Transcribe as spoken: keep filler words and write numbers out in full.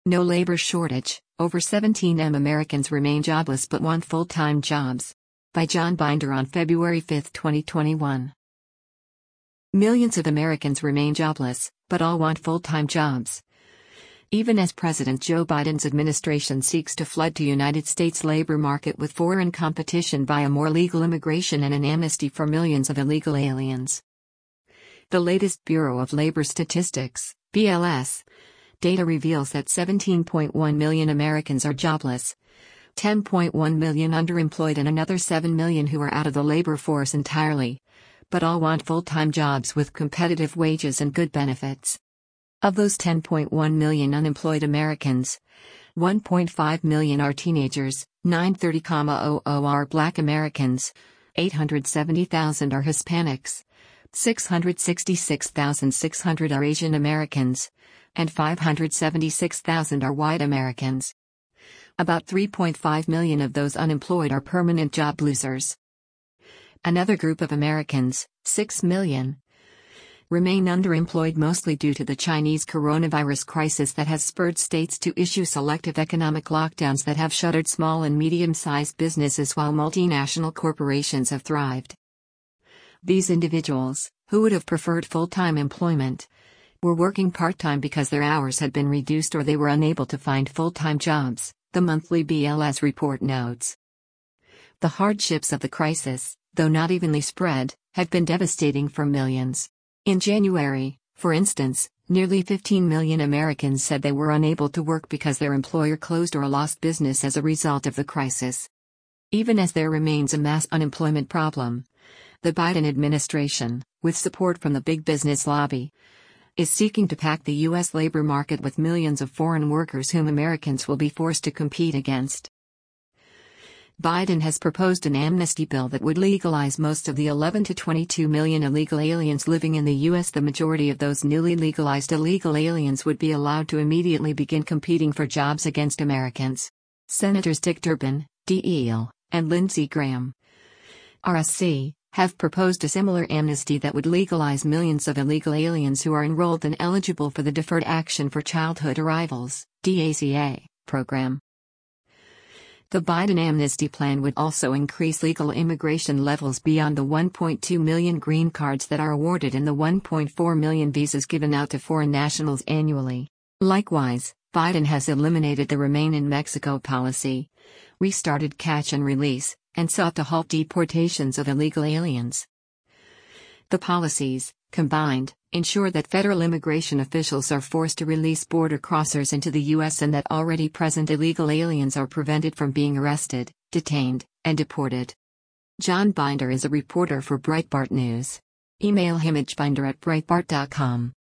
No labor shortage, over seventeen million Americans remain jobless but want full-time jobs. By John Binder on February fifth, twenty twenty-one. Millions of Americans remain jobless, but all want full-time jobs. Even as President Joe Biden's administration seeks to flood the United States labor market with foreign competition via more legal immigration and an amnesty for millions of illegal aliens. The latest Bureau of Labor Statistics, B L S, data reveals that seventeen point one million Americans are jobless, ten point one million underemployed and another seven million who are out of the labor force entirely, but all want full-time jobs with competitive wages and good benefits. Of those ten point one million unemployed Americans, one point five million are teenagers, nine hundred thirty thousand are Black Americans, eight hundred seventy thousand are Hispanics, six hundred sixty-six thousand six hundred are Asian Americans, and five hundred seventy-six thousand are white Americans. About three point five million of those unemployed are permanent job losers. Another group of Americans, six million, remain underemployed mostly due to the Chinese coronavirus crisis that has spurred states to issue selective economic lockdowns that have shuttered small and medium-sized businesses while multinational corporations have thrived. These individuals, who would have preferred full-time employment, were working part-time because their hours had been reduced or they were unable to find full-time jobs, the monthly B L S report notes. The hardships of the crisis, though not evenly spread, have been devastating for millions. In January, for instance, nearly fifteen million Americans said they were unable to work because their employer closed or lost business as a result of the crisis. Even as there remains a mass unemployment problem, the Biden administration, with support from the big business lobby, is seeking to pack the U S labor market with millions of foreign workers whom Americans will be forced to compete against. Biden has proposed an amnesty bill that would legalize most of the eleven to twenty-two million illegal aliens living in the U S. The majority of those newly legalized illegal aliens would be allowed to immediately begin competing for jobs against Americans. Senators Dick Durbin, D E L, and Lindsey Graham, R S C, have proposed a similar amnesty that would legalize millions of illegal aliens who are enrolled and eligible for the Deferred Action for Childhood Arrivals, D A C A, program. The Biden amnesty plan would also increase legal immigration levels beyond the one point two million green cards that are awarded and the one point four million visas given out to foreign nationals annually. Likewise, Biden has eliminated the Remain in Mexico policy, restarted catch and release, and sought to halt deportations of illegal aliens. The policies, combined, ensure that federal immigration officials are forced to release border crossers into the U S and that already present illegal aliens are prevented from being arrested, detained, and deported. John Binder is a reporter for Breitbart News. Email him at binder at breitbart dot com.